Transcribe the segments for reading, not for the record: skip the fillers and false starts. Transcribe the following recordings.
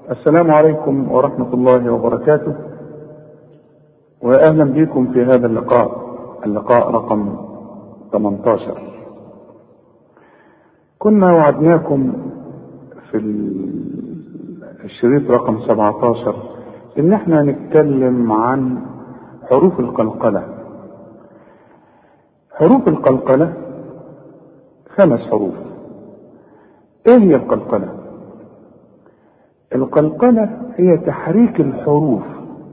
السلام عليكم ورحمة الله وبركاته، وأهلا بكم في هذا اللقاء رقم 18. كنا وعدناكم في الشريط رقم 17 إن احنا نتكلم عن حروف القلقلة. حروف القلقلة 5 حروف. ايه هي القلقلة؟ القلقلة هي تحريك الحروف،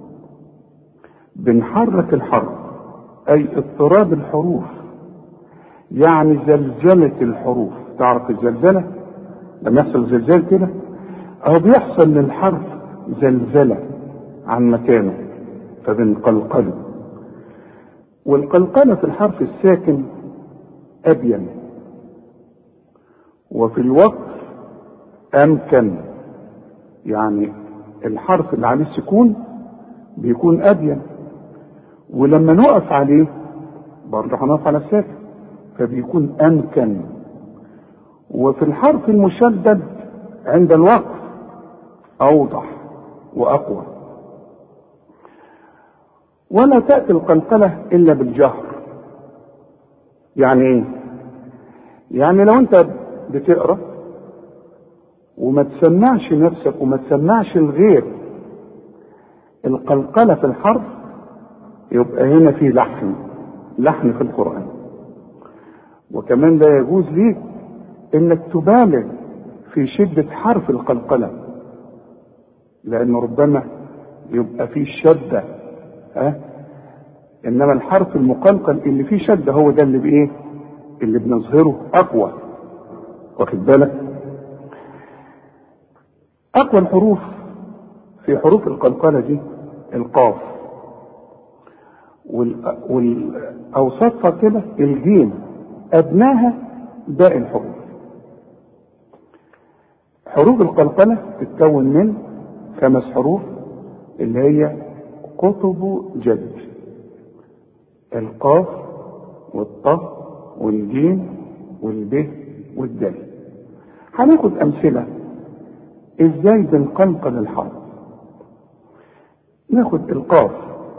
بنحرك الحرف اي اضطراب الحروف، يعني زلزلة الحروف. تعرف الزلزلة لما يحصل زلزال كده اهو بيحصل للحرف زلزلة عن مكانه فبنقلقله. والقلقلة في الحرف الساكن أبين، وفي الوقف أمكن، يعني الحرف اللي عليه السكون بيكون أبين، ولما نقف عليه برضه هنقف على الساكن فبيكون أمكن. وفي الحرف المشدد عند الوقف أوضح وأقوى. ولا تأتي القلقلة إلا بالجهر. يعني إيه؟ يعني لو أنت بتقرأ وما تسمعش نفسك وما تسمعش الغير القلقلة في الحرف، يبقى هنا في لحن في القرآن. وكمان لا يجوز ليك انك تبالغ في شدة حرف القلقلة، لان ربما يبقى فيه شدة، انما الحرف المقلقل اللي فيه شدة هو ده اللي بايه، اللي بنظهره اقوى. واخد بالك؟ اقوى الحروف في حروف القلقلة دي القاف، واوسطها كده الجيم، ادناها باقي الحروف. حروف القلقلة تتكون من 5 حروف اللي هي قطب جد: القاف والطاء والجيم والب والدال. هناخد امثله ازاي بنقلقل الحرف. ناخد القاف: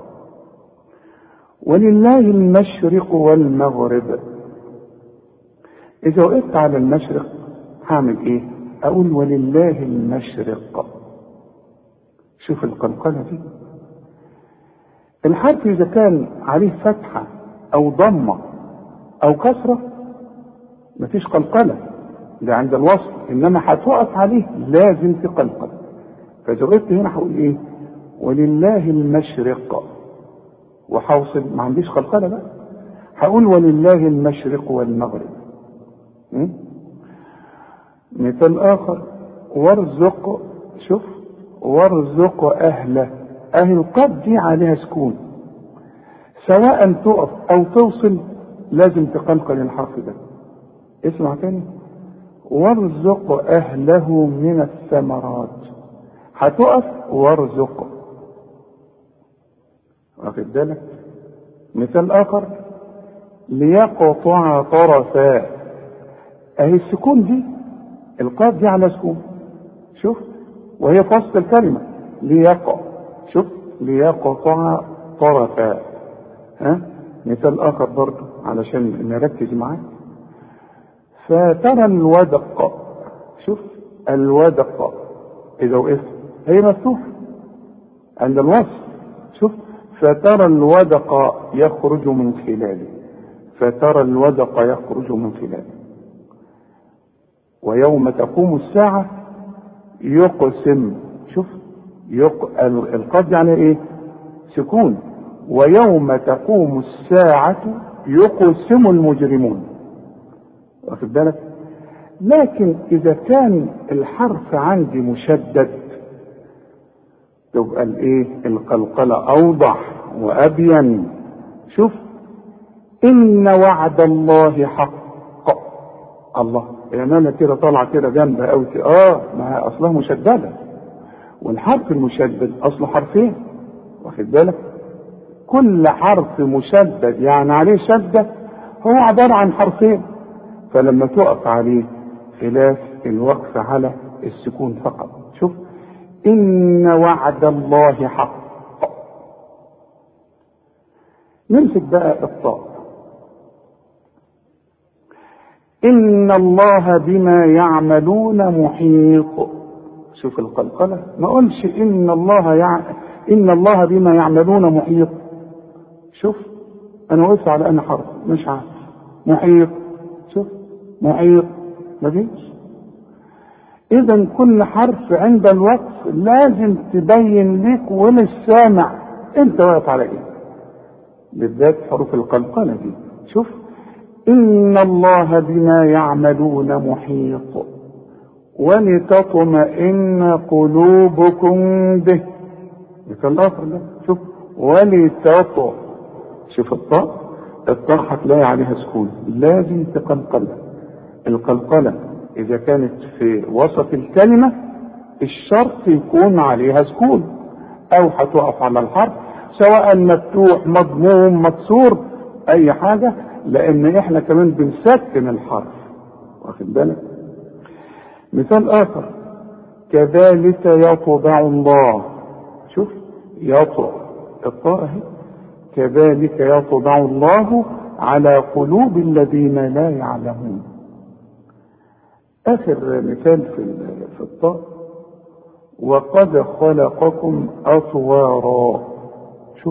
ولله المشرق والمغرب. اذا وقفت على المشرق هعمل ايه؟ اقول ولله المشرق. شوف القلقلة دي. الحرف اذا كان عليه فتحة او ضمة او كسرة مفيش قلقلة، ده عند الوصل، انما هتقف عليه لازم تقلقل. فاذا وقفت هنا هقول ايه؟ ولله المشرق، وحوصل ما عنديش قلقلة بقى، هقول ولله المشرق والمغرب. مثال اخر: وارزق. شوف، وارزق اهله. القاف دي عليها سكون، سواء تقف او توصل لازم تقلقل الحرف ده. اسمع تاني: وارزق اهله من الثمرات. هتقف وارزق. واخد بالك؟ مثال اخر: ليقطع طرفا. اهي السكون دي، القاف دي على سكون، شوف، وهي في وسط الكلمة ليقع. شوف، ليقطع طرفا. مثال اخر برضه علشان نركز معاه: فترى الودق. شوف، الودق اذا وقفت هي مفتوحة عند الوصل. شوف، فترى الودق يخرج من خلاله. فترى الودق يخرج من خلاله. ويوم تقوم الساعة يقسم. شوف، القاف يعني ايه؟ سكون. ويوم تقوم الساعة يقسم المجرمون. واخد بالك؟ لكن اذا كان الحرف عندي مشدد تبقى الايه؟ القلقلة اوضح وابين. شوف، ان وعد الله حق. الله، الامانه كده طالعه كده جنبها قوي كده. ما هي اصلها مشدده، والحرف المشدد اصله حرفين. واخد بالك؟ كل حرف مشدد يعني عليه شده هو عباره عن حرفين، فلما تقف عليه خلاف الوقف على السكون فقط. شوف، إن وعد الله حق. نمسك بقى الطاء. إن الله بما يعملون محيط. شوف القلقلة، ما قلش إن الله بما يعملون محيط. شوف أنا وقفت على أنا حرف مش عارف. محيط، شوف محيط مفيش. إذا كل حرف عند الوقف لازم تبين لك وللسامع أنت واقف على إيه، بالذات حروف القلقلة دي. شوف إن الله بما يعملون محيط ولتطمئن قلوبكم به. مثل الآخر ده، شوف شوف الطاء هتلاقي عليها سكون، لازم تقلقلها. القلقلة إذا كانت في وسط الكلمة الشرط يكون عليها سكون، أو هتقف على الحرف سواء مفتوح مضموم مكسور أي حاجة، لأن إحنا كمان بنسكن الحرف، واخد بالك. مثال آخر، كذلك يطبع الله. شوف يطبع الطاء اهي، كذلك يطبع الله على قلوب الذين لا يعلمون. آخر مثال في الطاء، وقد خلقكم أطوارا. شوف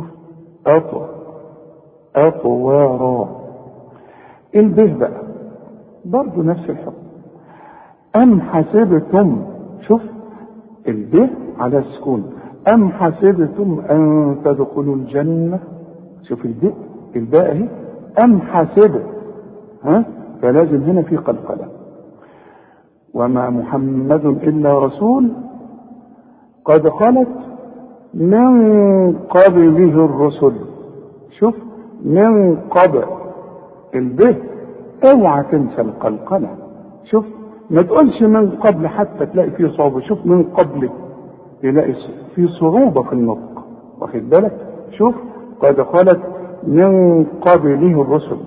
أطوارا. البه بقى برضو نفس الحكم. أم حسبتم، شوف البه على السكون، أم حسبتم أن تدخلوا الجنة. شوف الباء اهي، أم حسب، فلازم هنا في قلقلة. وما محمد إلا رسول قد خلت من قبله الرسل. شوف من قبل البه، اوعى تنسى القلقلة. شوف ما تقولش من قبل حتى تلاقي فيه صعوبة. شوف من قبل تلاقي فيه صعوبة في النطق، واخد بالك. شوف قد خلت من قبله الرسل.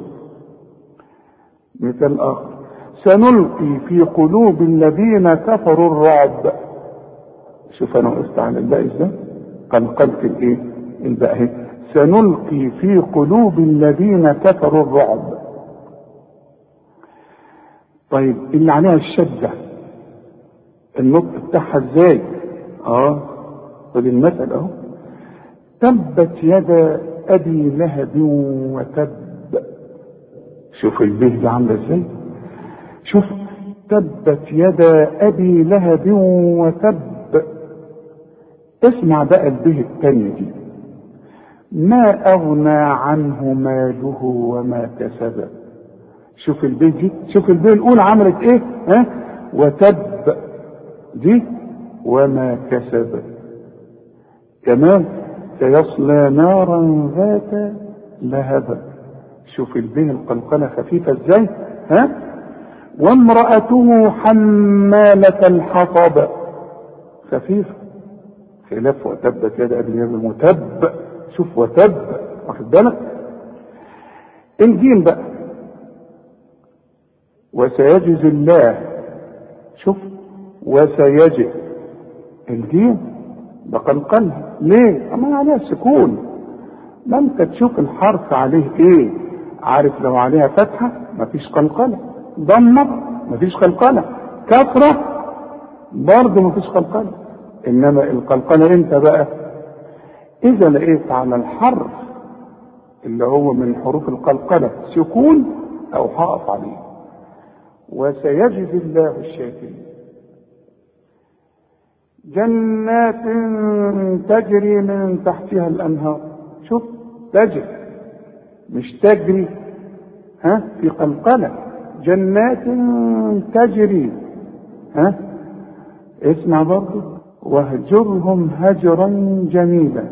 مثال آخر، سنلقي في قلوب الذين كفروا الرعب. شوف انا وقفت على الباء ازاي، قلقلت الايه الباء اهي، سنلقي في قلوب الذين كفروا الرعب. طيب اللي عليها الشدة النطق بتاعها ازاي؟ خد المثل اهو، تبت يدا ابي لهب وتب. شوف البه دي عامله ازاي، شوف تبت يدا ابي لهب وتب. اسمع بقى البه الثانيه دي، ما اغنى عنه ماله وما كسب. شوف البه دي، شوف البه الاولى عملت ايه، وتب دي وما كسب. كمان سيصلى نارا ذات لهب. شوف البه القلقلة خفيفة ازاي، وامرأته حمالة الحطب. خفيفة، خلاف وتبت يد ابي لهب وتب. شوف وتب، واخد بالك. الجيم بقى، وسيجزي الله. شوف وسيجزي الجيم بقلقلها ليه؟ اما عليها سكون. ما انت تشوف الحرف عليه ايه، عارف لو عليها فتحة مفيش قلقلة، ضمة مفيش قلقلة، كسرة برضه مفيش قلقلة. انما القلقلة انت بقى اذا لقيت على الحرف اللي هو من حروف القلقلة سكون او هقف عليه. وسيجزي الله الشاكرين. جنات تجري من تحتها الانهار. شوف تجري مش تجري، في قلقلة. جنات تجري، اسمع برضه، واهجرهم هجرا جميلا.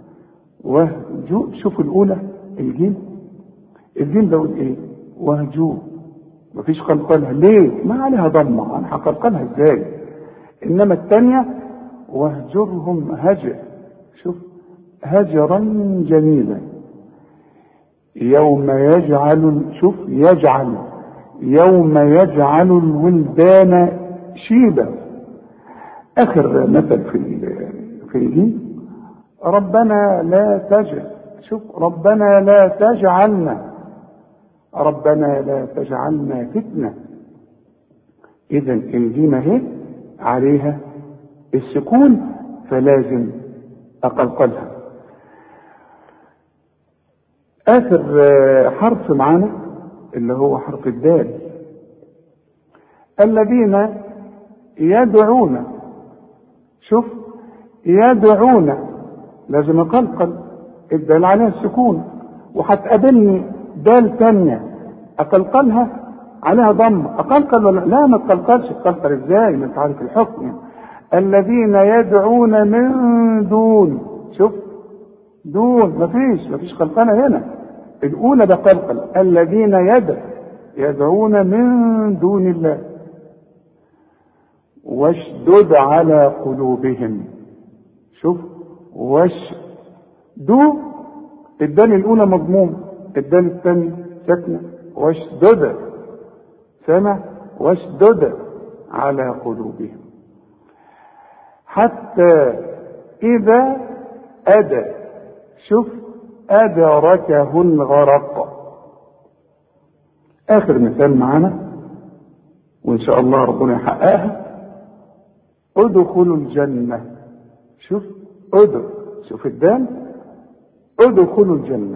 شوف الاولى الجيم ده ايه، وهجور مفيش قلقلها ليه؟ ما عليها ضمه، انا هقلقلها ازاي؟ انما الثانيه واهجرهم هجر. شوف هجرا جميلا. يوم يجعل، شوف يوم يجعل الولدان شيبا. اخر مثل في الدين، ربنا لا تجعل، شوف ربنا لا تجعلنا، ربنا لا تجعلنا فتنة. اذا الجيم اهي عليها السكون فلازم اقلقلها. اخر حرف معانا اللي هو حرف الدال، الذين يدعون، شوف يدعون لازم اقلقل الدال عليها السكون، وهتقابلني دال تانية اقلقلها عليها ضم، اقلقل ولا لا؟ ما تقلقلش. تقلقل ازاي؟ ما انت عارف الحكم. الذين يدعون من دون، شوف دون مفيش قلقلة هنا، الاولى ده قلقل. الذين يدعون من دون الله واشدد على قلوبهم، شوف دو الدال الاولى مضموم، الدال الثانيه ساكنه، واشدد، سمع؟ واشدد على قلوبهم حتى اذا شوف ادركه الغرق. اخر مثال معانا وان شاء الله ربنا يحققها، ادخلوا الجنه، شوف شوف الدال، ادخلوا الجنة.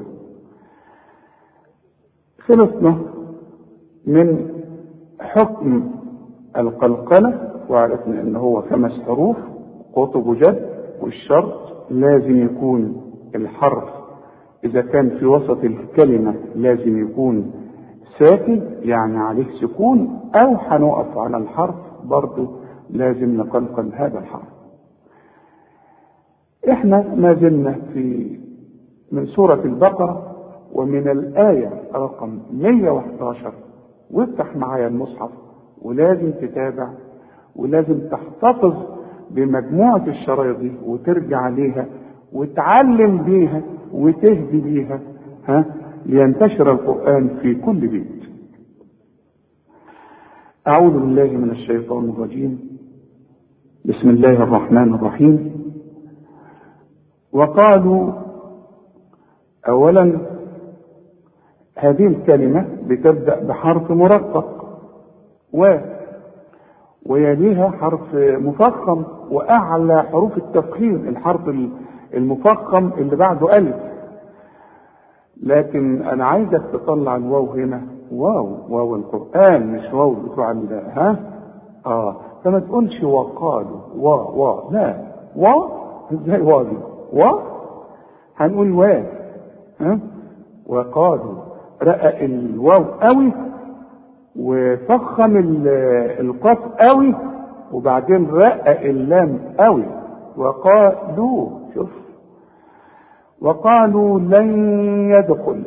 خلصنا من حكم القلقلة، وعرفنا ان هو 5 حروف قطب جد، والشرط لازم يكون الحرف اذا كان في وسط الكلمة لازم يكون ساكن يعني عليه سكون، او هنقف على الحرف برضه لازم نقلقل هذا الحرف. احنا ما زلنا من سورة البقرة، ومن الآية رقم 111. وافتح معايا المصحف ولازم تتابع، ولازم تحتفظ بمجموعة الشرايط دي وترجع ليها وتعلم بيها وتهدي بيها، لينتشر القرآن في كل بيت. أعوذ بالله من الشيطان الرجيم. بسم الله الرحمن الرحيم. وقالوا، اولا هذه الكلمة بتبدأ بحرف مرقق ويليها حرف مفخم، واعلى حروف التفخيم الحرف المفخم اللي بعده الف، لكن انا عايزك تطلع الواو هنا، واو القرآن مش واو بتوع فما تقولش وقالوا لا، ازاي واجب هنقول وقالوا، رقق الواو قوي وفخم القاف قوي، وبعدين رقق اللام قوي. وقالوا، شوف وقالوا لن يدخل،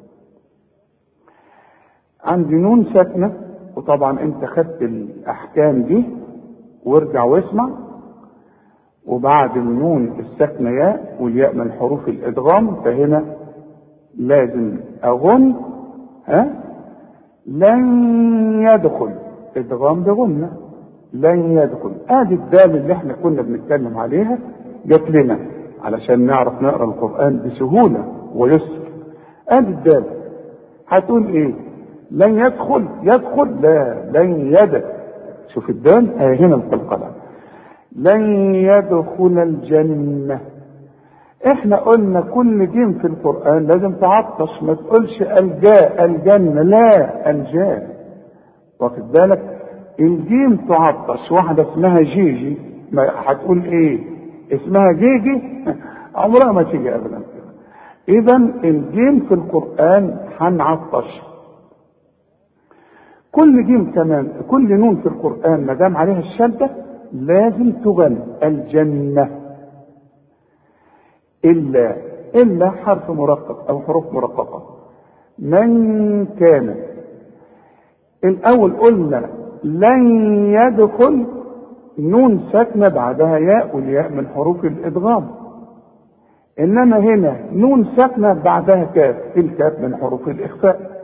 عندي نون ساكنة، وطبعا انت خدت الاحكام دي وارجع واسمع. وبعد النون الساكنة ياء، والياء من حروف الادغام، فهنا لازم اغن لن يدخل، ادغام بغنة، لن يدخل. ادي الدال اللي احنا كنا بنتكلم عليها جت لنا علشان نعرف نقرا القرآن بسهولة ويسر. ادي الدال هتقول ايه؟ لن يدخل، لا، لن يدخل. شوف الدال هنا القلقلة، لن يدخل الجنة. احنا قلنا كل جيم في القرآن لازم تعطش، ما تقولش الجنة، لا، الجاء. واخد بالك؟ الجيم تعطش، واحدة اسمها جيجي، ما هتقول ايه؟ اسمها جيجي عمرها ما تيجي ابدا. اذا الجيم في القرآن هنعطش. كل جيم كمان، كل نون في القرآن ما دام عليها الشدة لازم تغن، الجنة، إلا حرف مرقق أو حروف مرققة. من كان، الأول قلنا لن يدخل، نون ساكنة بعدها ياء، والياء من حروف الإدغام. إنما هنا نون ساكنة بعدها كاف، الكاف من حروف الإخفاء.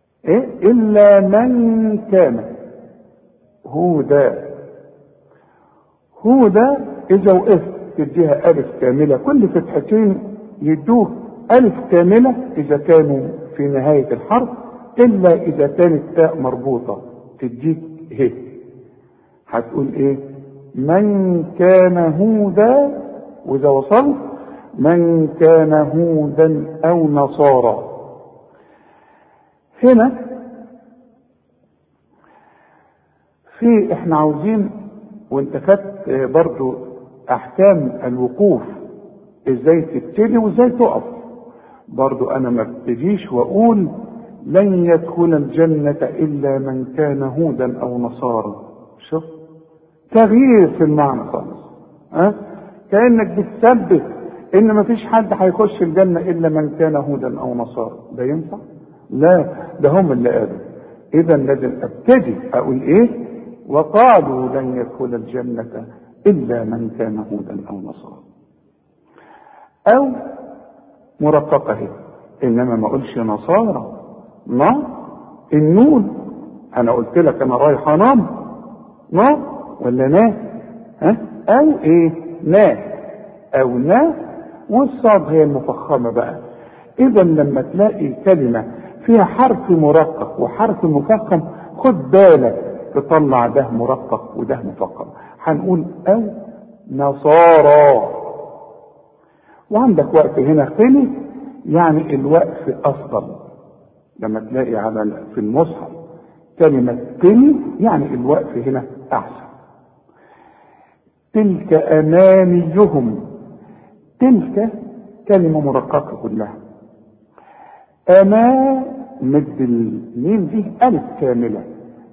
إلا من كان هودا هو ده إذا وقفت تديها ألف كاملة، كل فتحتين يدوك ألف كاملة إذا كانوا في نهاية الحرف، إلا إذا كانت تاء مربوطة تديك ه. هتقول إيه؟ من كان هودا، وإذا وصلت من كان هودا أو نصارى. هنا في احنا عاوزين، وانت خدت برضو احكام الوقوف ازاي تبتدي وازاي تقف، برضو انا ما ابتديش واقول لن يدخل الجنة الا من كان هودا او نصارى. شوف تغيير في المعنى خالص، كأنك بتثبت ان ما فيش حد هيخش الجنة الا من كان هودا او نصارى. ده ينفع؟ لا، ده هم اللي قالوا. اذا لازم ابتدي اقول ايه؟ وقالوا لن يدخل الجنة الا من كان هودا او نصارى، او مرققة هي. انما ما اقولش نصارى، النون انا قلت لك انا رايح انام ولا نا، او ايه نا او نا، والصاد هي المفخمة بقى. اذا لما تلاقي كلمة فيها حرف مرقق وحرف مفخم خد بالك تطلع ده مرقق وده مفخم. هنقول او نصارى. وعندك وقف هنا قلي، يعني الوقف افضل. لما تلاقي في المصحف كلمة قلي يعني الوقف هنا احسن. تلك امانيهم، تلك كلمة مرققة كلها. مد الميم دي ألف كاملة.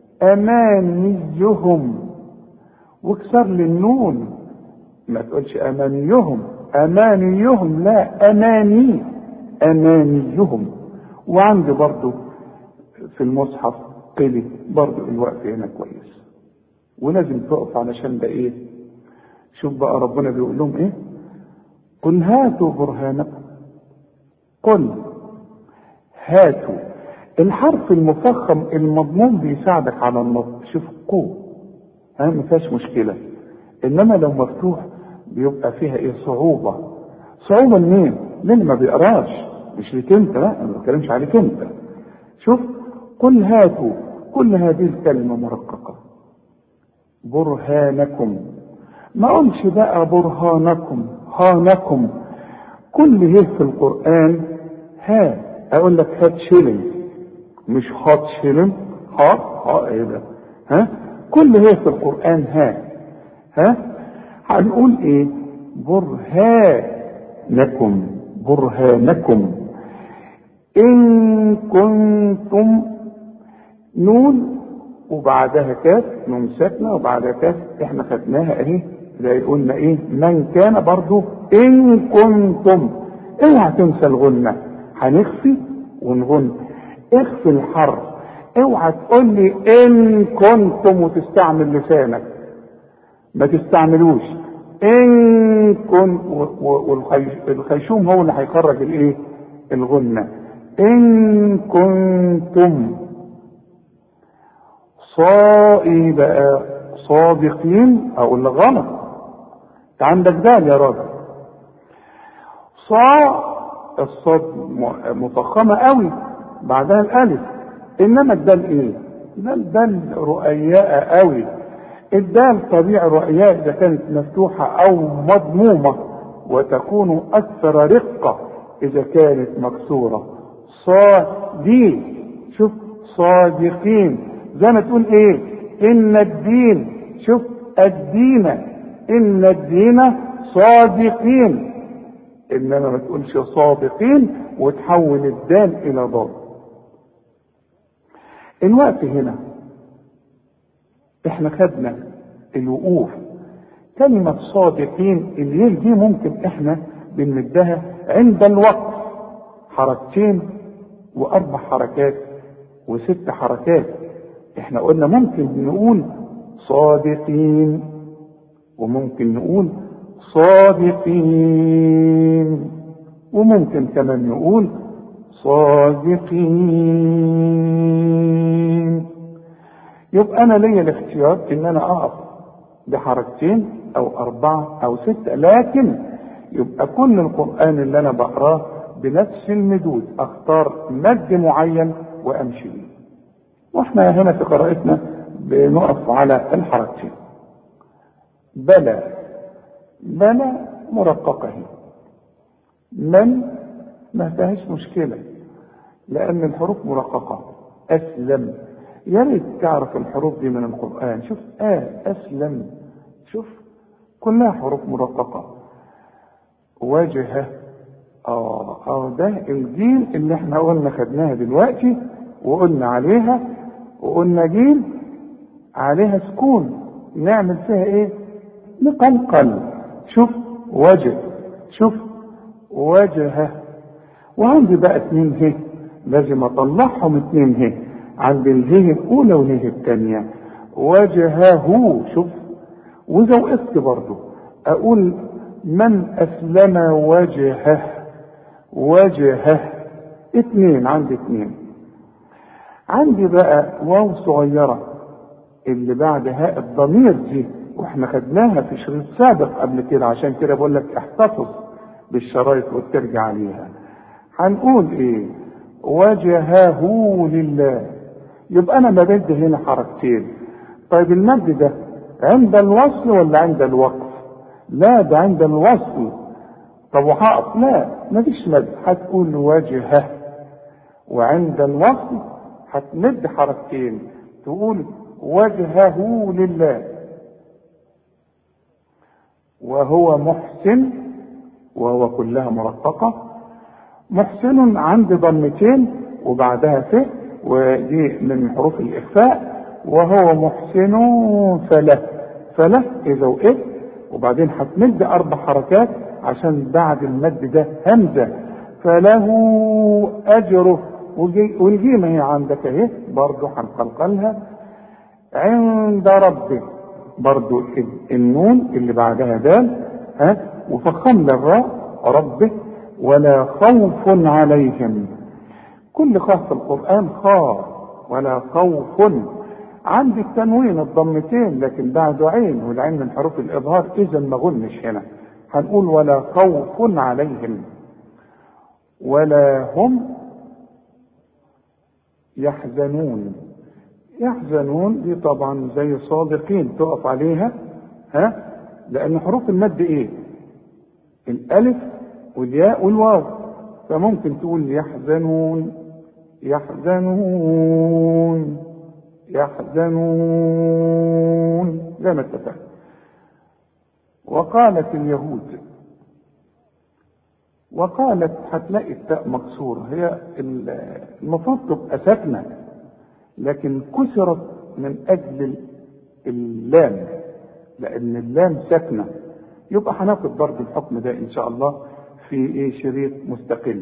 أمانيهم، واكسر للنون، ما تقولش أمانيهم، أمانيهم، لا أمانيهم. وعندي برضو في المصحف قلي برضو الوقف هنا كويس، ولازم تقف علشان ده ايه. شوف بقى ربنا بيقول لهم ايه؟ قل هاتوا برهانكم. قل هاتوا، الحرف المفخم المضموم بيساعدك على النطق. شوف ما فيهاش مشكله. انما لو مفتوح بيبقى فيها ايه؟ صعوبه لمين؟ للي ما بيقراش، مش ليك انت، لا انا ما بتكلمش عليك انت. شوف قل هاتوا، كل هذه الكلمه مرققه. برهانكم، ما قلش بقى برهانكم هانكم. كل هي في القران اقول لك هات شيلن، مش هات شيلن. ايه ده؟ كل هي في القرآن هنقول ايه؟ برهانكم ان كنتم، نون وبعدها كاف، نون ساكنة وبعدها كاف، احنا خدناها اهي. زي قلنا ايه؟ من كان برضو ان كنتم. اوعى تنسى الغنة، هنخفي ونغن. اخفي الحرف، اوعى تقول لي ان كنتم وتستعمل لسانك، ما تستعملوش. ان كنت والخيشوم هو اللي هيخرج الايه؟ الغنة. ان كنتم بقى صادقين، اقول لك غلط. انت عندك دال يا راجل. الصاد مفخمة قوي بعدها الالف، انما الدال ايه؟ دال رؤياء قوي. الدال طبيعي رؤياء اذا كانت مفتوحة او مضمومة، وتكون اكثر رقة اذا كانت مكسورة. صادي، شوف صادقين، زي ما تقول ايه؟ ان الدين، شوف الدين، ان الدين صادقين. انما ما تقولش صادقين وتحول الدال الى ضاد. الوقت هنا احنا خدنا الوقوف. كلمة صادقين اللي دي ممكن احنا بنمدها عند الوقف حركتين واربع حركات وست حركات. احنا قلنا ممكن نقول صادقين، وممكن نقول صادقين، وممكن كمان نقول صادقين. يبقى انا ليا الاختيار ان انا اقف بحركتين أو 4 أو 6، لكن يبقى كل القرآن اللي أنا بقراه بنفس المدود، أختار مد معين وأمشي بيه. وإحنا هنا في قراءتنا بنقف على الحركتين. بلى، بلى مرققة هي. من ما فيهاش مشكلة لأن الحروف مرققة. أسلم، يا ريت تعرف الحروف دي من القرآن. شوف أسلم، شوف كلها حروف مرققة. وجهه، ده الجيل اللي احنا قلنا خدناها دلوقتي وقلنا عليها، وقلنا جيل عليها سكون، نعمل فيها ايه؟ نقلقل. شوف وجه، شوف وجهه. وعندي بقى 2 ه لازم اطلعهم 2 ه، عند الهه الاولى والهه الثانيه. وجهه، شوف. واذا وقفت برضه اقول من اسلم وجهه، وجهه 2، عندي 2. عندي بقى واو صغيره اللي بعد هاء الضمير دي، واحنا خدناها في شريط سابق قبل كده، عشان كده بقول لك احتفظ بالشرايط وترجع عليها. هنقول ايه؟ وجهه لله. يبقى انا بمد هنا حركتين. طيب المد ده عند الوصل ولا عند الوقف؟ لا، ده عند الوصل. طب وهقف؟ لا، مفيش مد، هتقول وجهه. وعند الوصل هتمد حركتين، تقول وجهه لله. وهو محسن، وهو كلها مرققة. محسن عندي ضمتين وبعدها ف، ودي من حروف الإخفاء. وهو محسن فله، فله إذا وقفت وبعدين هتمد 4 حركات عشان بعد المد ده همزة. فله أجره، والجيم هي عندك اهي برضه هنقلقلها. عند ربه برضه النون اللي بعدها دال، وفخمنا الراء ربه. ولا خوف عليهم، كل خاء في القرآن خاء، ولا خوف. عندي التنوين الضمتين لكن بعده عين، والعين من حروف الإظهار، إذا ما غنش هنا. هنقول ولا خوف عليهم ولا هم يحزنون. يحزنون دي طبعا زي صادقين تقف عليها، لأن حروف المد إيه؟ الألف والياء والواو، فممكن تقول يحزنون، يحزنون، يحزنون زي ما اتفقنا. وقالت اليهود، وقالت هتلاقي التاء مكسورة، هي المفروض تبقى ساكنة لكن كسرت من أجل اللام، لأن اللام ساكنة. يبقى هناخد برضه الحكم ده إن شاء الله في شريط مستقل.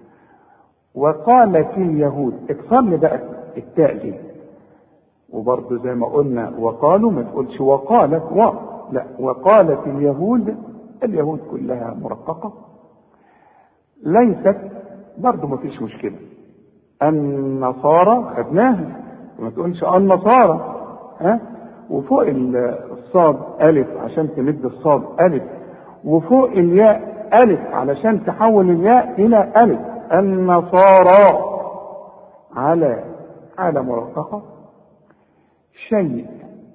وقالت اليهود، اكسر لي بقى التاء دي. وبرضه زي ما قلنا وقالوا، ما تقولش وقالت لا، وقالت اليهود، اليهود كلها مرققة. ليست برضه ما فيش مشكلة. النصارى خدناها، ما تقولش النصارى، وفوق الصاد ألف عشان تمد الصاد ألف، وفوق الياء ألف علشان تحول الياء إلى ألف. النصارى على مرققة. شيء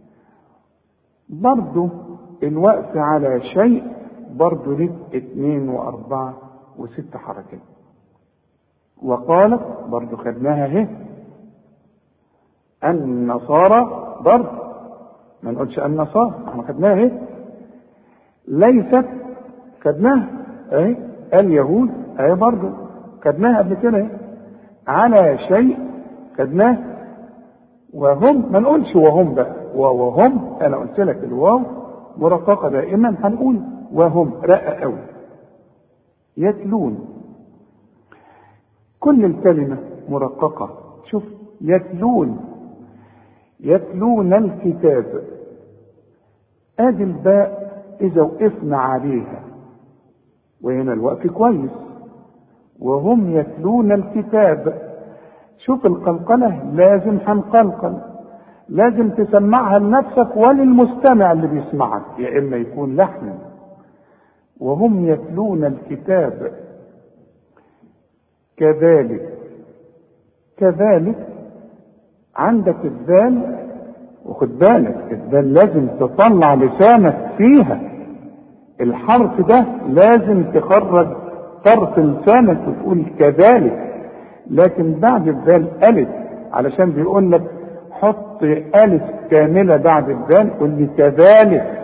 برضو الوقف على شيء برضو لك 2 و4 و6 حركات. وقالت برضو خدناها اهي. النصارى برضو ما نقولش النصارى، احنا خدناها اهي. ليست خدناها اهي. اليهود اهي برضو خدناها قبل كده اهي. على شيء خدناه. وهم ما نقولش وهم بقى، وهم انا قلت لك الواو مرققه دائما، هنقول وهم رقه قوي. يتلون، كل الكلمه مرققه. شوف يتلون، يتلون الكتاب. ادي الباء اذا وقفنا عليها، وهنا الوقف كويس. وهم يتلون الكتاب. شوف القلقلة لازم هنقلقل، لازم تسمعها لنفسك وللمستمع اللي بيسمعك، يا إما يكون لحن. وهم يتلون الكتاب كذلك عندك الذال، وخد بالك الذال لازم تطلع لسانك فيها، الحرف ده لازم تخرج طرف لسانك وتقول كذلك، لكن بعد الذال ألف، علشان بيقول لك حط ألف كاملة بعد الذال، قل لي كذلك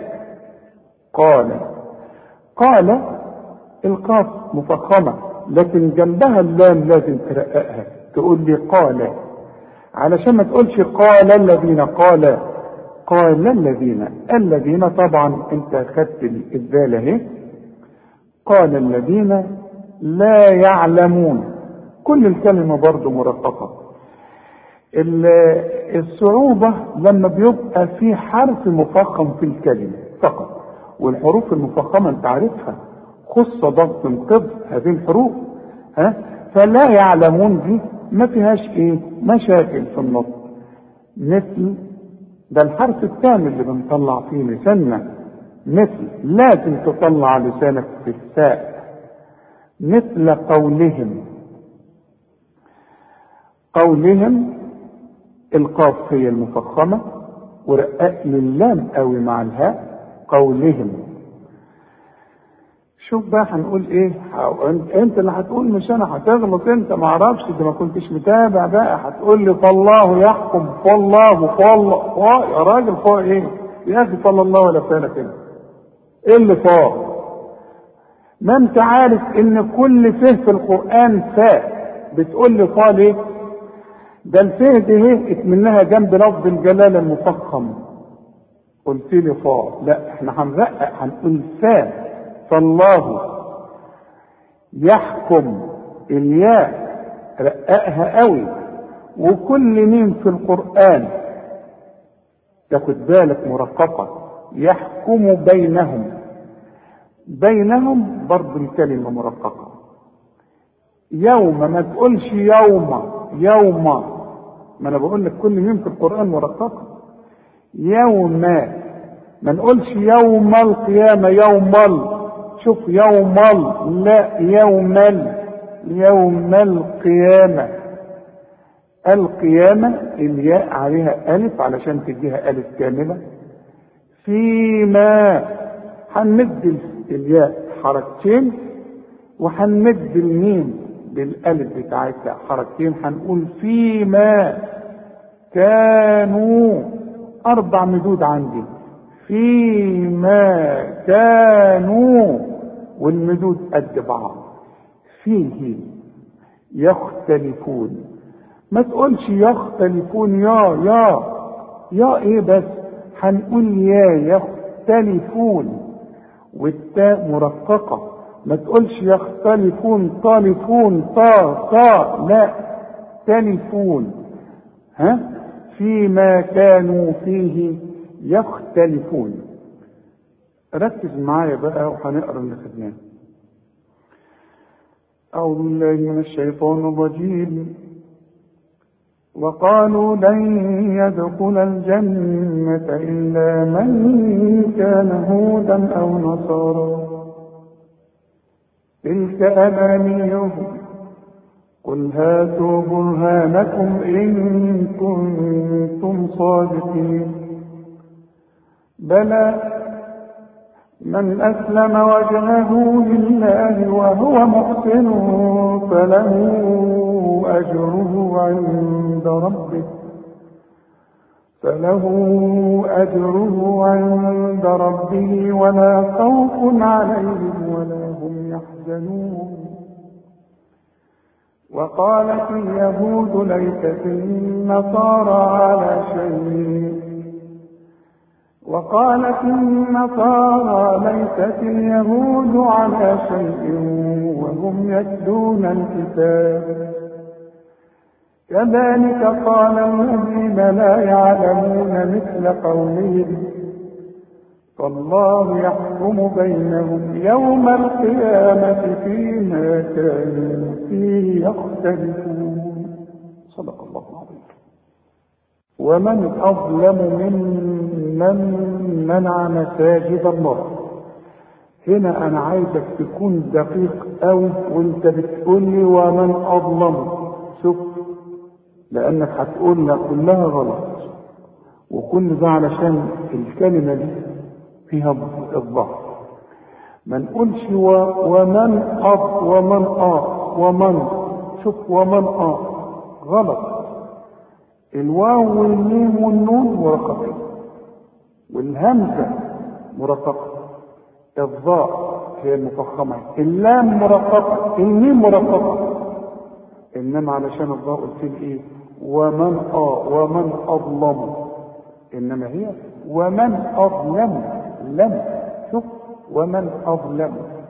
قال القاف مفخمة، لكن جنبها اللام لازم ترققها، تقول لي قال، علشان ما تقولش قال الذين، قال الذين طبعا انت خدت الذال اهي. قال الذين لا يعلمون، كل الكلمة برضو مرققة. الصعوبة لما بيبقى في حرف مفخم في الكلمة فقط، والحروف المفخمة انت عارفها خص ضغط قبل هذه الحروف، فلا يعلمون دي ما فيهاش مشاكل في النطق. مثل ده الحرف الثاني اللي بنطلع فيه لساننا، مثل لازم تطلع لسانك في الثاء. مثل قولهم القاف هي المفخمة، ورقق للام قوي مع الهاء، قولهم. شوف بقى هنقول ايه، انت اللي هتقول مش انا، هتغلط انت، ما اعرفش، ده ما كنتش متابع بقى، هتقول لي فالله يحكم، فالله يا راجل فوق ايه يا اخي، صلى الله ولا فعل كده، ايه اللي فوق؟ ما انت عارف ان كل فه في القرآن فاء، بتقول لي فا ليه؟ ده الفه دي هي منها جنب لفظ الجلالة المفخم، قلت لي فا، لا احنا هنرقق هنقول فاء، فالله يحكم، الياء رققها قوي. وكل ميم في القرآن تاخد بالك مرققة، يحكم بينهم برضو الكلمة مرققة. يوم ما تقولش يوم، ما انا بقول لك كل ميم في القرآن مرققة. يوم ما نقولش يوم القيامة، شوف يوم لا يوم القيامة الياء عليها ألف علشان تديها ألف كاملة. فيما هنمد الياء حركتين، وهنمد الميم بالألف بتاعتها حركتين، هنقول فيما كانوا، 4 مدود عندي، فيما كانوا، والمدود قد بعض. فيه يختلفون، ما تقولش يختلفون يا ايه بس، هنقول يا يختلفون، والتاء مرققة، ما تقولش يختلفون طالفون طا لا، تلفون. فيما كانوا فيه يختلفون. ركز معايا بقى وهنقرا اللي خدناه. أعوذ بالله من الشيطان الرجيم. وقالوا لن يدخل الجنة إلا من كان هودا أو نصارى، تلك أمانيهم، قل هاتوا برهانكم إن كنتم صادقين. بلى من أسلم وجهه لله وهو محسن فله أجره عند ربه ولا خوف عليهم ولا هم يحزنون. وقالت اليهود ليست النصارى على شيء، وقالت النصارى ليست اليهود على شيء وهم يتلون الكتاب، كذلك قال الذين لا يعلمون مثل قولهم، فالله يحكم بينهم يوم القيامة فيما كانوا فيه يختلفون. صدق الله العظيم. ومن أظلم ممن منع مساجد الله. هنا أنا عايزك تكون دقيق أوي وأنت بتقول لي ومن أظلم. شوف، لأنك هتقول لك كلها غلط، وكل ده علشان الكلمة دي فيها الضعف. ما نقولش ومن شوف ومن غلط. الواو والميم والنون مرققين، والهمزة مرققة، الضاء هي المفخمة، اللام مرققة، الميم مرققة. إنما علشان الضاء قلت لي إيه؟ ومن أظلم. إنما هي ومن أظلم، لم. شوف، ومن أظلم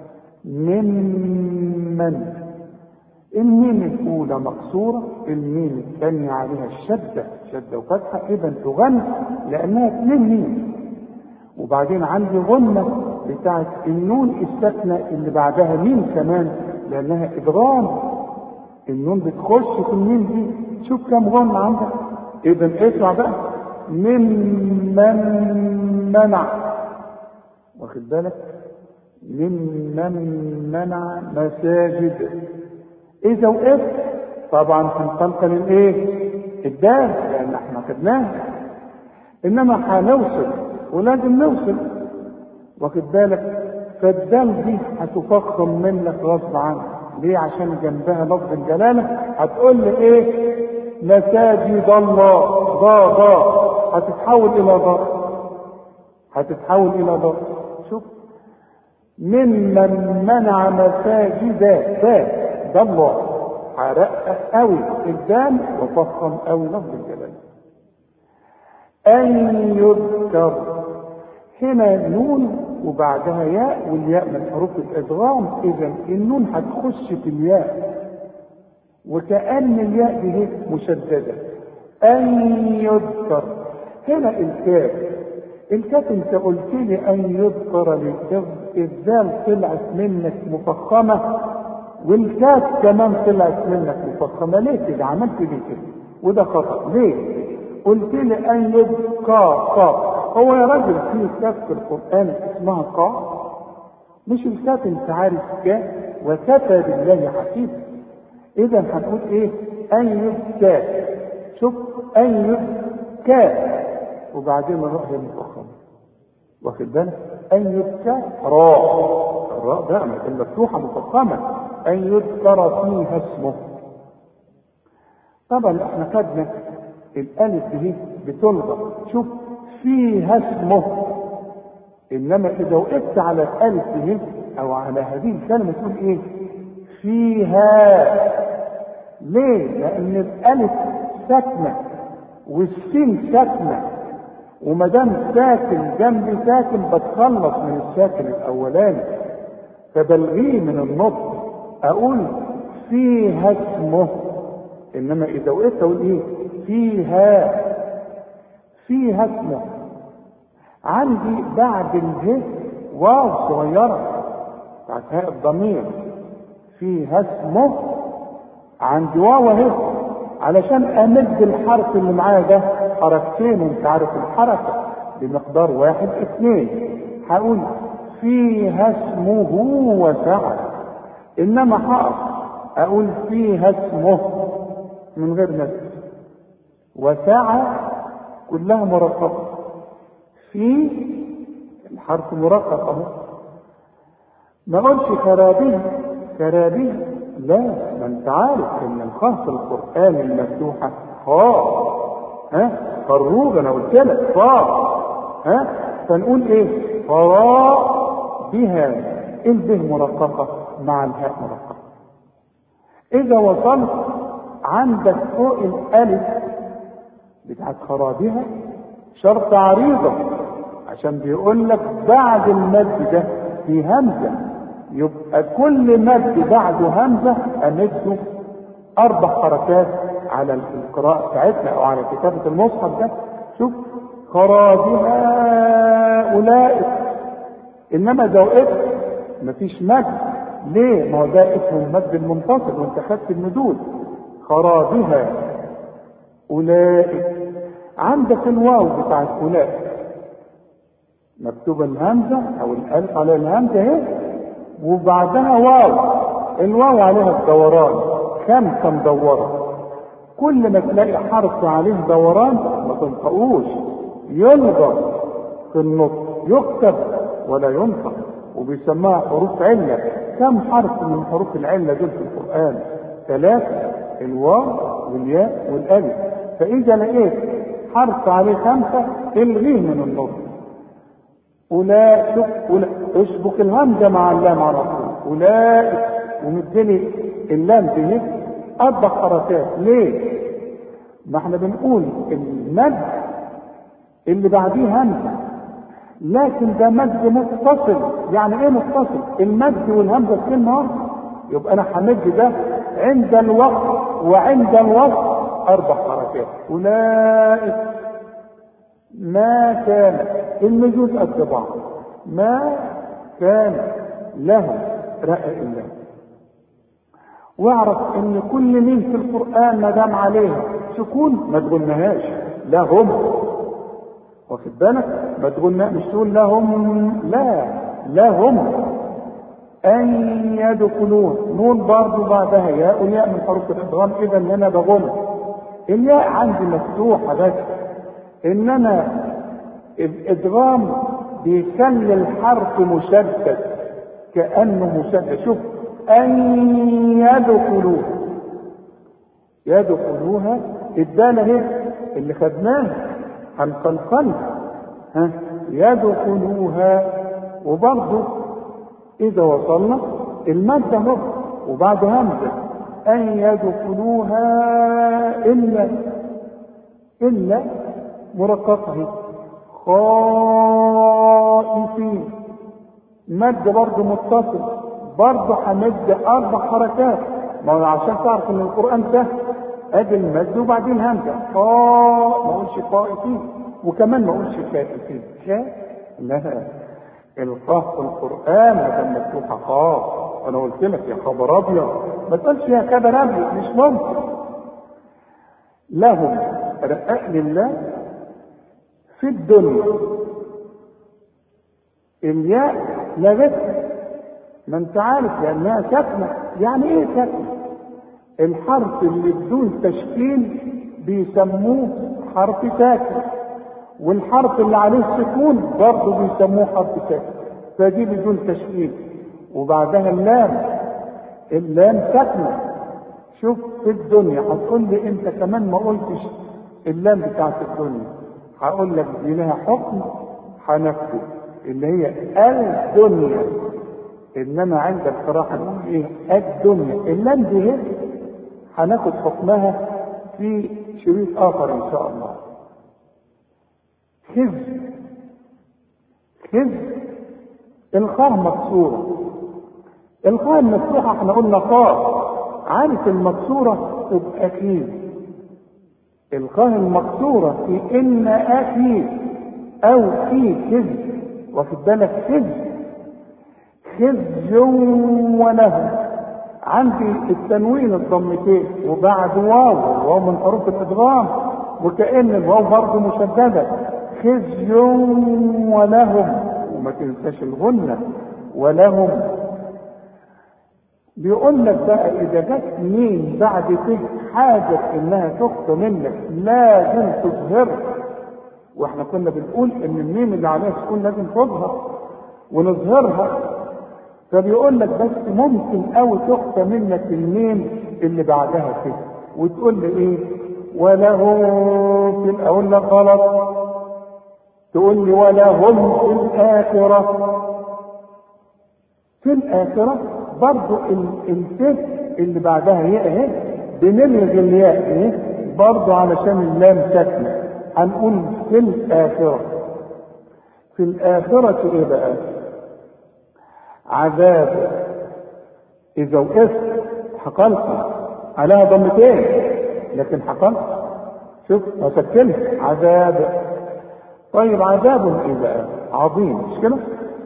ممن. الميم الأولى مقصورة، الميم الثانية عليها الشدة، شدة وفتحة، إذا تغن لأنها 2 ميم. وبعدين عندي غنة بتاعت النون الساكنة اللي بعدها ميم كمان، لأنها إدغام. النون بتخش في الميم دي. شوف كم غنة عندك. إذا اسمع بقى، ممن منع، واخد بالك؟ ممن منع مساجد. إذا وقفت طبعا هنقلقل الإيه؟ الدال، لأن احنا خدناها. إنما هنوصل ولازم نوصل، واخد بالك؟ فالدال دي هتفخم منك غصب عنك. ليه؟ عشان جنبها لفظ الجلالة. هتقول لي إيه؟ مساجد الله، ضاء هتتحول إلى ضاء. شوف، ممن منع مساجد ده الله، هرقق قوي الدال وفخم قوي لفظ الجلالة. أن يذكر، هنا نون وبعدها ياء، والياء من حروف الإدغام. إذا النون هتخش في الياء، وكأن الياء دي مشددة. أن يذكر. هنا الكاف انت قلت لي أن يذكر، الذال طلعت منك مفخمة، والكاف كمان طلعت منك مفخمة. ليه كده؟ عملت ليه كده؟ وده خطأ. ليه؟ قلت لي أن يذكر هو يا راجل في كاف في القرآن اسمها قاف؟ مش الكاف انت عارف كاف، وكفى بالله حسيبا. إذا هنقول إيه؟ أن يذكر. شوف، أن يذكر، وبعدين الراء هي مفخمة، واخد بالك؟ أن يذكر الراء ده المفتوحة مفخمة. أن يذكر فيها اسمه. طبعا احنا خدنا الألف دي بتلغى. شوف، فيها اسمه. إنما إذا وقفت على الألف دي أو على هذه الكلمة تقول إيه؟ فيها. ليه؟ لأن الألف ساكنة والسين ساكنة، وما دام ساكن جنب ساكن بتخلص من الساكن الأولاني، فبلغيه من النطق، أقول فيها اسمه. إنما إذا وقفت أقول إيه؟ فيها اسمه. عندي بعد اله واو صغيرة بتاعت هاء الضمير، فيها اسمه. عندي واو اهي علشان امد الحرف اللي معايا ده حركتين، وانت عارف الحركة بمقدار 1 2. هقول فيها اسمه وسعة. انما هقف اقول فيها اسمه من غير مد. وسعة كلها مرققة، في الحرف مرقق اهو. ما قلتش كرابيه، لا، ما انت عارف ان الخاء في القرآن المفتوحة خاء، خروج. انا قلت لك خاء، فنقول ايه؟ خراء بها، البه مرققة مع الهاء مرققة. اذا وصلت عندك فوق الالف بتاعت خرابها شرط عريضة، عشان بيقول لك بعد المد ده في همزة، يبقى كل مد بعده همزة امده 4 حركات على القراءة بتاعتنا او على كتابة المصحف ده. شوف، خرابها اولئك. انما اذا وقفت مفيش مد. ليه؟ ما هو ده اسمه المد المنفصل وانت خدت المدود. خرابها اولئك. عندك الواو بتاعت أولئك مكتوب الهمزة أو الألف على الهمزة اهي، وبعدها واو، الواو عليها الدوران 5 مدورة. كل ما تلاقي حرف عليه دوران ما تنطقوش، يلغى في النطق، يكتب ولا ينطق، وبيسموها حروف علة. كم حرف من حروف العلة دول في القرآن؟ 3، الواو والياء والألف. فإذا لقيت حرف عليه 5 الغيه من النطق. أولئك اشبك الهمزة مع اللام على طول، أولئك، ومدلي اللام دي 4 حركات. ليه؟ ما احنا بنقول المد اللي بعديه همزة، لكن ده مد متصل. يعني ايه متصل؟ المد والهمزة في كلمة واحدة، يبقى انا همد ده عند الوقت وعند الوقت 4 حركات. أولئك ما كان، النجوز قد بعض، ما كان لهم رقق الله. واعرف ان كل مين في القرآن ما دام عليها سكون ما تقولناهاش لهم، واخد بالك؟ ما تقولنا مش تقول لهم، لا، لهم ان يدخلون، نون برضه بعدها ياء، والياء من حروف الادغام. اذا هنا بقول الياء عندي مفتوحه بس، انما الادغام بيخلي الحرف مشدد كانه مشدد. شوف ان يدخلوا، يدخلوها الداله اهي اللي خدناها هنقلقلها، يدخلوها. وبرضه اذا وصلنا الماده اهو وبعد همزه ان يدخلوها الا مرققه خائفين، مد برضه متصل، برضه همد 4 حركات. ما هو عشان تعرف ان القران ده ادي المد وبعدين همزه ما اقولش خائفين، وكمان ما اقولش خائفين. لا، القاف في القران ما كان مفتوحه خاف. انا قلت لك يا خبر ابيض، ما تقولش يا خبر ابيض، مش ممكن. لهم رقاق لله في الدنيا، الياء لغتها، ما انت عارف لانها ساكنه. يعني ايه ساكنه؟ الحرف اللي بدون تشكيل بيسموه حرف ساكن، والحرف اللي عليه سكون برضه بيسموه حرف ساكن. فدي بدون تشكيل، وبعدها اللام ساكنه. شوف في الدنيا، هتقول لي انت كمان ما قلتش اللام بتاعت الدنيا، هقول لك دي لها حكم هنفذه اللي هي الدنيا. انما عند القراءه نقول ايه؟ الدنيا. اللام دي هناخد حكمها في شريط اخر ان شاء الله. خذ الخاء مكسوره، الخاء المفتوحه احنا قلنا قاف، عارف المكسوره تبقى خذ. الخاء المكسوره في ان اخي او في خذ، واخد بالك؟ خذ وله، عندي التنوين الضمتين وبعد واو من حروف الادغام، وكأن الواو برضه مشدده. خذ ولهم، وما تنساش الغنه ولهم. بيقول لك بقى اذا جت مين بعد كده حاجه انها تخطى منك لازم تظهر. واحنا كنا بنقول ان الميم اللي عليها سكون لازم تظهر ونظهرها. فبيقول لك بس ممكن قوي تخطى منك الميم اللي بعدها كده وتقول لي ايه؟ ولهم في، اقول لك غلط، تقول لي ولهم في الاخره. في الاخره برضو الف اللي بعدها ياء اهي بنلغي الياء اهي برضو علشان اللام ساكنه، هنقول في الاخره. في الاخره ايه بقى؟ عذاب. اذا وقفت حقلت عليها ضمتين لكن حقلت، شوف هسكنها عذاب. طيب عذاب ايه بقى؟ عظيم، مش كده؟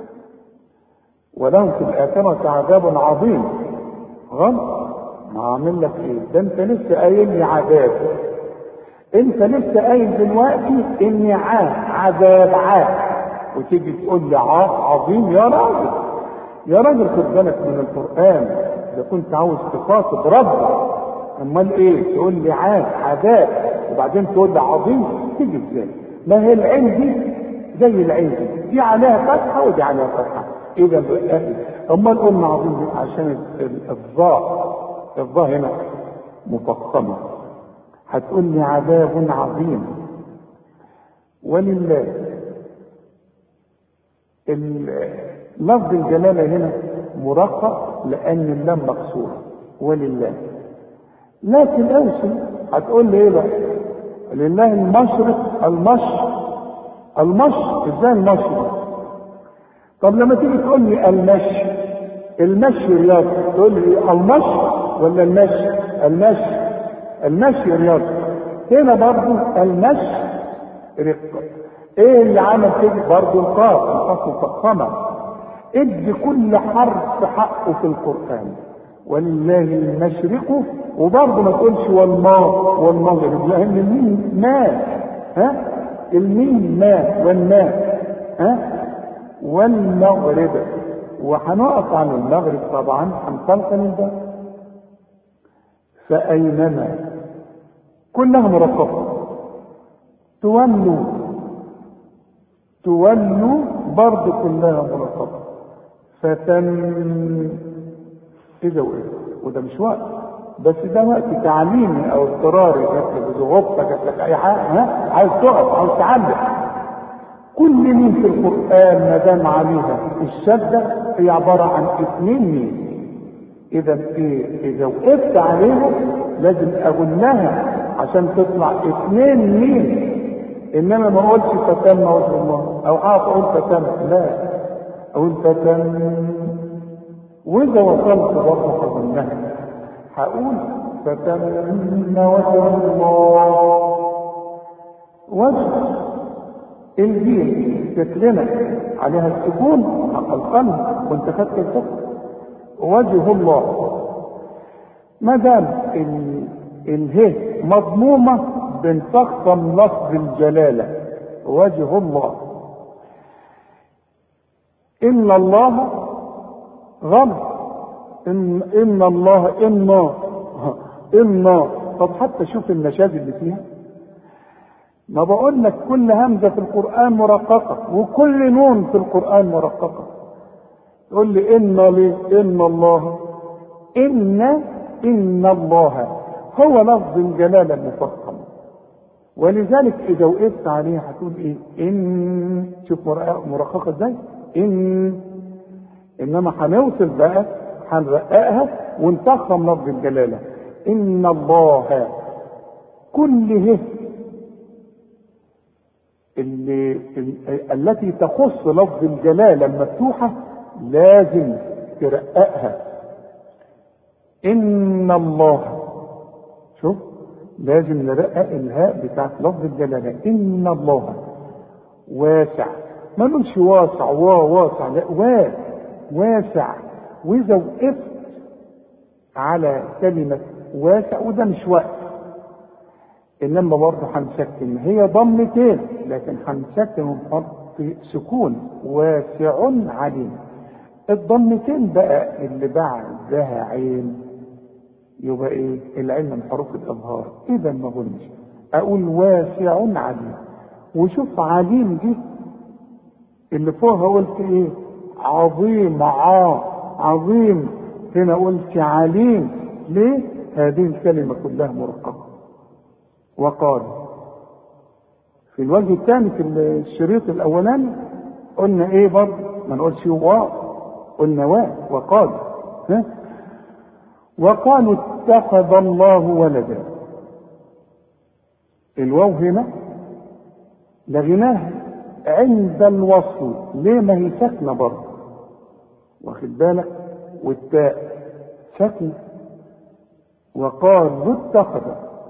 ولهم في الآخرة عذاب عظيم. غلط، ما عامل لك ايه؟ ده انت لسه قايل لي عذاب. انت لسه قايل دلوقتي اني عذاب وتيجي تقول لي عظيم؟ يا راجل يا راجل، خد بالك من القرآن، اذا كنت عاوز تخاطب ربك. امال ايه تقول لي عذاب وبعدين تقول لي عظيم؟ تيجي ازاي؟ ما هي العين دي زي العين دي عليها فتحه ودي عليها فتحه. اذا امال قلنا عظيم عشان الظاء هنا مفخمه. هتقول لي عذاب عظيم، ولله لفظ الجلاله هنا مرقق لان اللام مكسوره ولله. لكن اوصل هتقول لي ايه بقى؟ لله المشرق المشي ازاي المشي؟ طب لما تيجي تقول لي المشي رياضه، تقول لي المشي ولا المشي رياضه. هنا برضه المشي رقه. ايه اللي عمل كده؟ برضه القاف مفخمه. ادي كل حرف حقه في القران. ولله المشرق، وبرضه ما تقولش والمغرب، لان الميم ما الميم ما والماء والمغرب. وهنقف عن المغرب طبعا، هنقلقل الباب. فأينما كلها مرققة. تولوا برضه كلها مرققة. إذا وده مش وقت، بس ده وقت تعليمي او اضطراري، جات لك زغبطه، جات لك اي حاجه، عايز تقف، عايز تعلم. كل مين في القران ما دام عليها الشده هي عباره عن 2 مين. اذا اذا وقفت عليها لازم اغنها عشان تطلع 2 مين. انما ما اقولش فتم وجه الله او اقول فتم، لا اقول فتم. واذا وصلت برضه اغنها، هقول فتم وجه الله. وجه الجيم تكلمة عليها السكون حق القلب وانت خدت الحكم. وجه الله ما دام الهه مضمومه بنفخم لفظ الجلاله. وجه الله. ان الله غم، ان الله إنا. طب حتى شوف النشاز اللي فيها. ما بقول لك كل همزه في القران مرققه وكل نون في القران مرققه. تقول لي ان الله ان الله هو لفظ الجلاله المفخم. ولذلك اذا وقفت عليها هتقول ايه؟ ان. شوف مرققه ازاي. انما هنوصل بقى، هنرققها ونفخم لفظ الجلاله. ان الله كله التي تخص لفظ الجلاله المفتوحه لازم ترققها. ان الله، شوف لازم نرقق الهاء بتاعت لفظ الجلاله. ان الله واسع، ما نقولش واسع واسع، لا واسع. واذا وقفت على كلمه واسع وده مش وقت، انما برضه هنسكن، هي ضمتين لكن هنسكن ونحط سكون. واسع عليم. الضمتين بقى اللي بعدها عين يبقى ايه؟ العين من حروف الاظهار. اذا ما قلناش اقول واسع عليم. وشوف عليم دي اللي فوقها قلت ايه؟ عظيم عظيم. هنا قلت عليم. ليه؟ هذه الكلمه كلها مرققه. وقال في الوجه الثاني في الشريط الاولاني قلنا ايه برضه؟ ما نقولش قلنا وقال وقالوا اتخذ الله ولدا. الواو هنا لغناها عند الوصل. ليه؟ ما هي ساكنه برضه، واخد بالك؟ والتاء ساكنه. وقالوا اتخذ،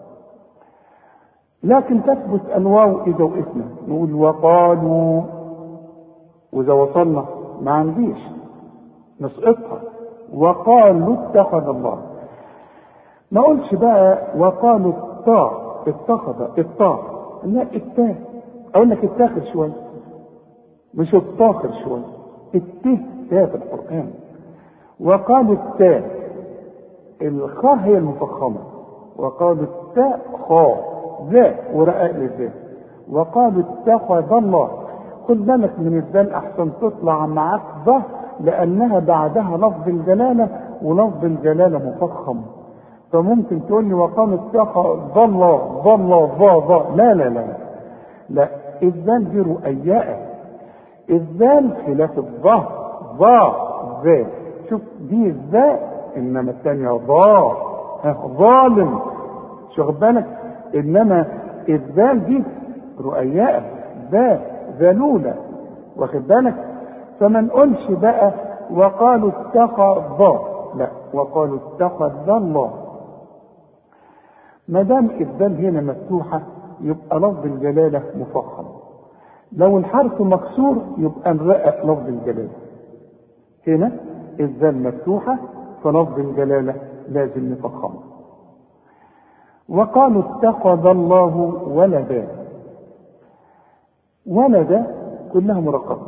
لكن تثبت الواو اذا وقفنا نقول وقالوا، واذا وصلنا ما عنديش نسقطها. وقالوا اتخذ الله. ما قلش بقى وقالوا الطاء اتخذ الطاء، لا التاء، اقول لك التاخر شويه مش الطاخر شويه، الته تاء في القران. وقالوا التاء، الخاء هي المفخمه، وقالوا التاء خاء ذا ورقاق للذات. وقالوا اتخذ الله، خد بالك من الذال احسن تطلع معاك ظه، لانها بعدها لفظ الجلاله، ولفظ الجلاله مفخم، فممكن تقول لي وقالوا اتخذ الله ظا. لا لا لا لا، الذال دي رؤياء، الذال خلاف الظه، ذا. شوف دي الذاء، انما الثانيه ظا، ظالم، شوف بالك، انما الذال دي رؤياء، ذلولة، واخد بالك. فما نقولش بقى وقالوا اتخذ، لا، وقالوا اتخذ الله. ما دام الذال هنا مفتوحه يبقى لفظ الجلاله مفخم، لو الحرف مكسور يبقى نرقق لفظ الجلاله. هنا الذال مفتوحه فلفظ الجلاله لازم نفخمه. وقالوا اتخذ الله ولدا، ولد كلها مرقبة،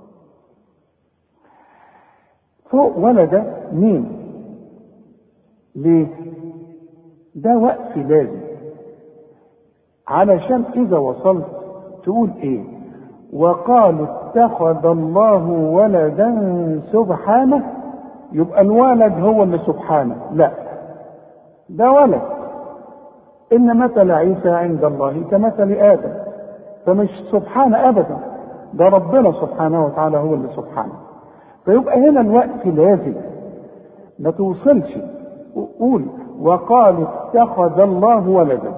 فوق ولد مين؟ ليه؟ ده وقف لازم، علشان إذا وصلت تقول إيه؟ وقالوا اتخذ الله ولدا سبحانه، يبقى الولد هو اللي سبحانه، لا، ده ولد. إن مثل عيسى عند الله كمثل آدم، فمش سبحانه ابدا، ده ربنا سبحانه وتعالى هو اللي سبحانه. فيبقى هنا الوقت لازم، ما توصلش قول وقالوا اتخذ الله ولدا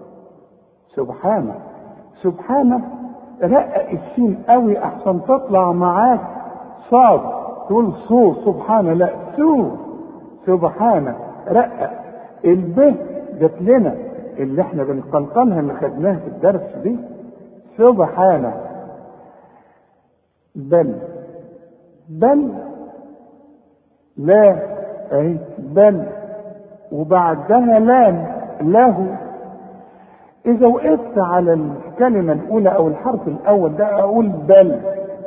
سبحانه رقق السين قوي احسن تطلع معاك صاد، تقول صو سبحانه، لا سبحانه رقق. الب جت لنا اللي احنا بنقلقلها اللي خدناها في الدرس دي، سبحانه. بل لا اهي بل وبعدها لام له. اذا وقفت على الكلمه الاولى او الحرف الاول ده اقول بل،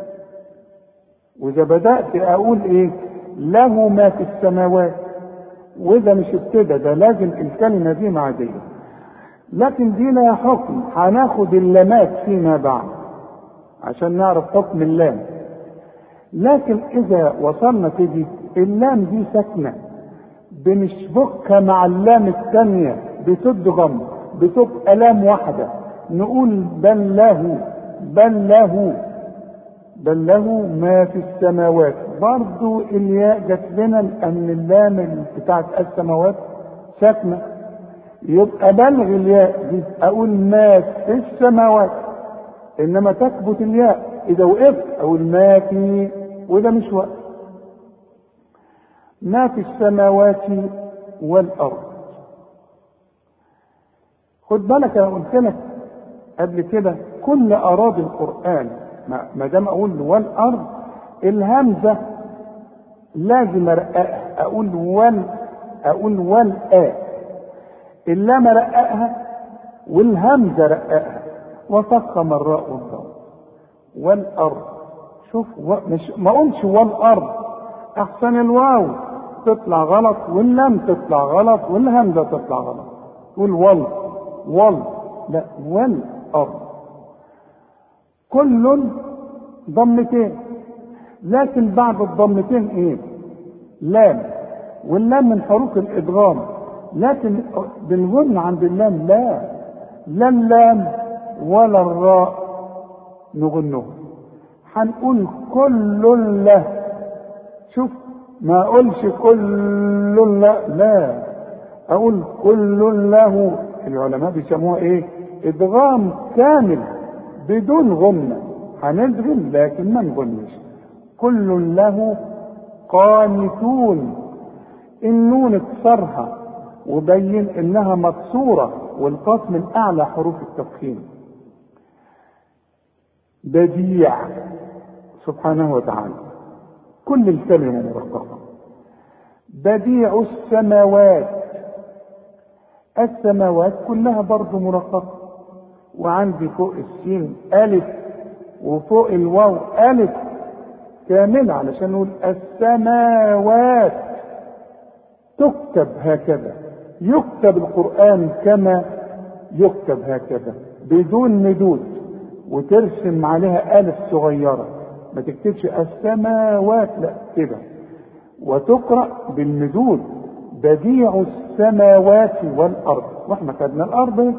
واذا بدات اقول ايه؟ له ما في السماوات، واذا مش ابتدى ده لازم الكلمه دي معديه، لكن دي لها حكم، هناخد اللامات فيما بعد عشان نعرف حكم اللام. لكن اذا وصلنا في دي، اللام دي ساكنه بنشبكها مع اللام الثانيه بتدغم، بتبقى لام واحده، نقول بل له ما في السماوات. برضو الياء جت لنا لان اللام بتاعت السماوات ساكنه، يبقى بلغ الياء دي اقول ما في السماوات، انما تثبت الياء اذا وقفت اقول ما في، وده مش وقت. ما في السماوات والارض، خد بالك انا قلت لك قبل كده كل اراضي القران ما دام اقول والارض الهمزه لازم ارققها، اقول والآ، اللام رققها والهمزه رققها، وفخم الراء والضاد. والارض، شوف مش ما اقولش والارض، احسن الواو تطلع غلط واللام تطلع غلط والهمزه تطلع غلط، تقول لا، والارض. كل ضمتين، لكن بعد الضمتين ايه؟ لام، واللام من حروف الادغام، لكن بنقول عند اللام لا اللام ولا الراء نغنه، هنقول كل له. شوف ما اقولش كل لا، اقول كل له. العلماء بيسموها ايه؟ ادغام كامل بدون غنة، هندغم لكن ما نغنش. كل له قانتون، النون اكسرها وبين انها مكسورة، والقاف من اعلى حروف التفخيم. بديع سبحانه وتعالى، كل الكلمة مرققة. بديع السماوات، السماوات كلها برضه مرققة، وعندي فوق السين ألف وفوق الواو ألف كاملة علشان نقول السماوات. تكتب هكذا، يكتب القرآن كما يكتب هكذا بدون مدود، وترسم عليها ألف صغيرة، ما تكتبش السماوات، لا كده. وتقرأ بالمدود بديع السماوات والأرض، واحنا خدنا الأرض.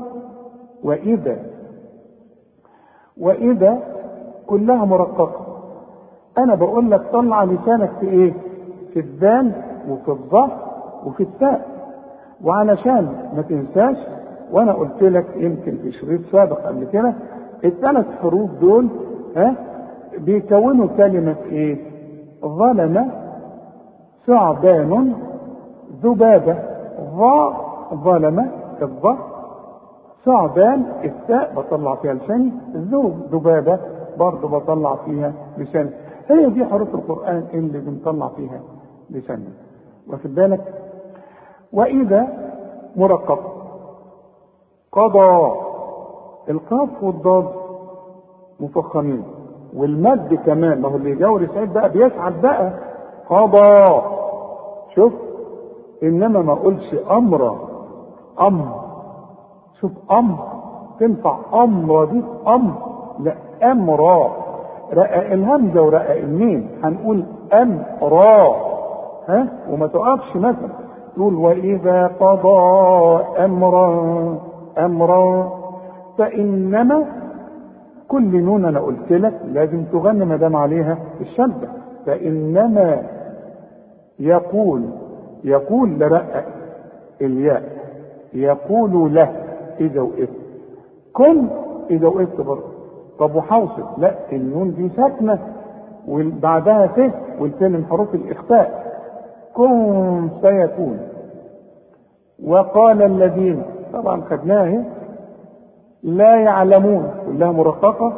وإذا كلها مرققة. أنا بقول لك طلع لسانك في إيه؟ في الدال وفي الظهر وفي التاء. وعلشان ما تنساش، وأنا قلت لك يمكن في شريط سابق قبل كده، الثلاث حروف دول بيكونوا كلمة إيه؟ ظلم، ثعبان، ذبابة. ظلم الظهر، ثعبان التاء بطلع فيها لساني، ذبابة برضه بطلع فيها لساني. هي دي حروف القرآن اللي بنطلع فيها لساني. واخد بالك؟ وإذا مرقق. قضى، القاف والضاد مفخمين، والمد كمان. ما هو اللي يجاور سعيد بقى بيسعد بقى. قضى، شوف، انما ما اقولش امر. شوف تنفع امر دي لا امرا. رقق الهمزه ورقق الميم، هنقول امرا. وما تقفش مثلا تقول واذا قضى امرا. فانما كل نون انا قلت لك لازم تغني ما دام عليها الشده. فانما يقول لرقق الياء، يقول له اذا وقفت، كن اذا وقفت برضه. طب وحوصل، لا النون دي ساكنه وبعدها ت، والت من حروف الاخفاء. كن فيكون. وقال الذين، طبعا خدناها، لا يعلمون كلها مرققه.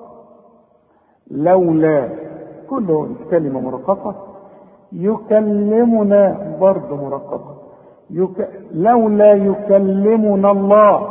لولا كله كلمه مرققه. يكلمنا برضه مرققه. لولا يكلمنا الله.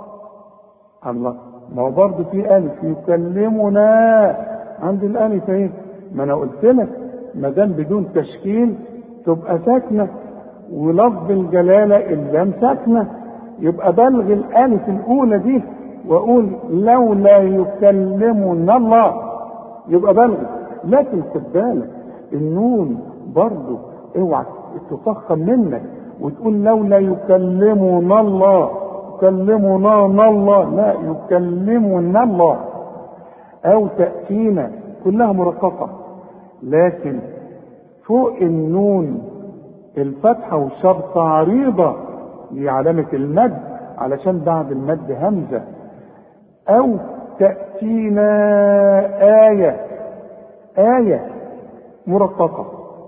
ما هو برضه في ألف. يكلمنا عند الألف اهي. ما أنا قلت لك ما دام بدون تشكيل تبقى ساكنة، ولفظ الجلالة اللام ساكنة، يبقى بلغ الألف الأولى دي وأقول لولا يكلمنا الله، يبقى بلغ. لكن خد بالك النون برضه اوعى تفخم منك وتقول لولا يكلمنا الله، يكلمنا الله، لا يكلمنا الله. او تأتينا كلها مرققة، لكن فوق النون الفتحة والشرطة عريضة لعلامة المد، علشان بعد المد همزة. او تأتينا آية مرققة.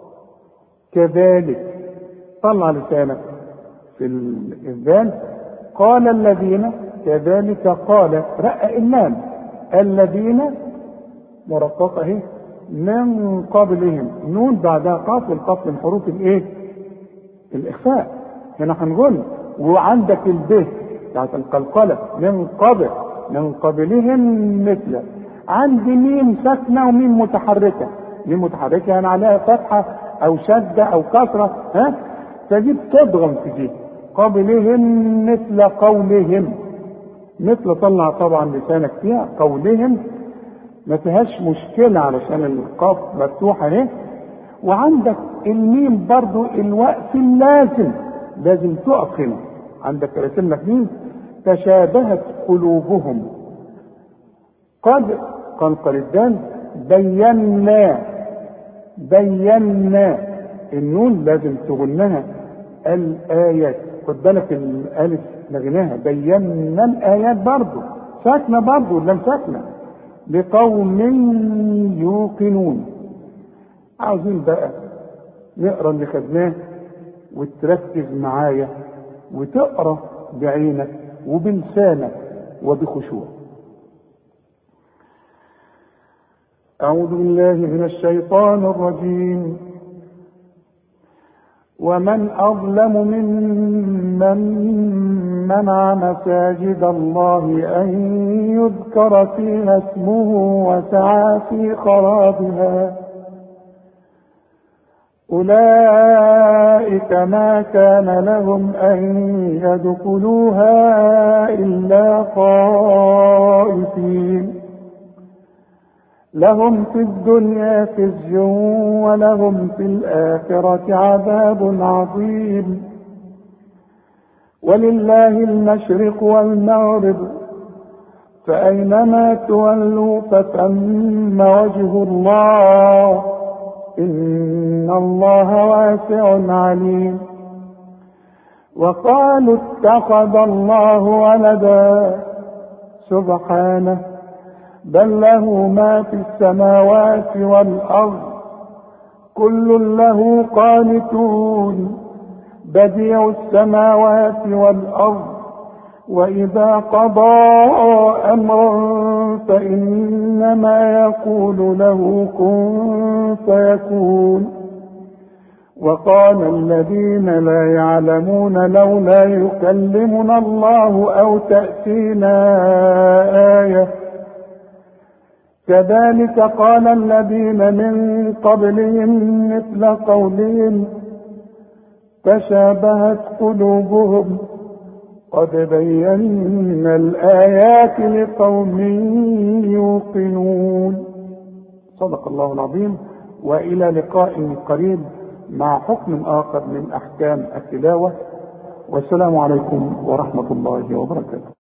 كذلك طلع لسانك في الذال. قال الذين، كذلك قال، رقق اللام. الذين مرققة اهي. من قبلهم، نون بعدها قاف، والقاف من حروف الايه؟ الاخفاء. هنا هنقول وعندك الب بتاعت القلقلة، من قبلهم مثل. عندي ميم ساكنة وميم متحركة. ميم متحركة يعني عليها فتحة او شدة او كسرة، فدي بتضغم في دي. قبلهم مثل قولهم. مثل طلع طبعا لسانك فيها. قولهم ما فيهاش مشكلة علشان القاف مفتوحة اهي. وعندك الميم برضو الوقف اللازم، لازم تقف هنا. عندك رسم لك ميم. تشابهت قلوبهم. قد قنقل الدال. بينا النون لازم تغنها. الآيات، خد بالك الألف لغناها. بينا الآيات برضو ساكنة، برضو لم ساكنة. لقوم يوقنون. عاوزين بقى نقرا اللي خدناه وتركز معايا وتقرا بعينك وبلسانك وبخشوع. أعوذ بالله من الشيطان الرجيم. ومن أظلم ممن منع مساجد الله أن يذكر فيها اسمه وسعى في خرابها. أولئك ما كان لهم أن يدخلوها إلا خائفين، لهم في الدنيا خزي ولهم في الآخرة عذاب عظيم. ولله المشرق والمغرب، فأينما تولوا فثم وجه الله، إن الله واسع عليم. وقالوا اتخذ الله ولدا، سبحانه، بل له ما في السماوات والأرض، كل له قانتون، بديع السماوات والأرض، وإذا قضى أمرا فإنما يقول له كن فيكون. وقال الذين لا يعلمون لولا يكلمنا الله أو تأتينا آية، كذلك قال الذين من قبلهم مثل قولهم تشابهت قلوبهم، قد بينا الآيات لقوم يوقنون. صدق الله العظيم. وإلى لقاء قريب مع حكم آخر من أحكام التلاوة، والسلام عليكم ورحمة الله وبركاته.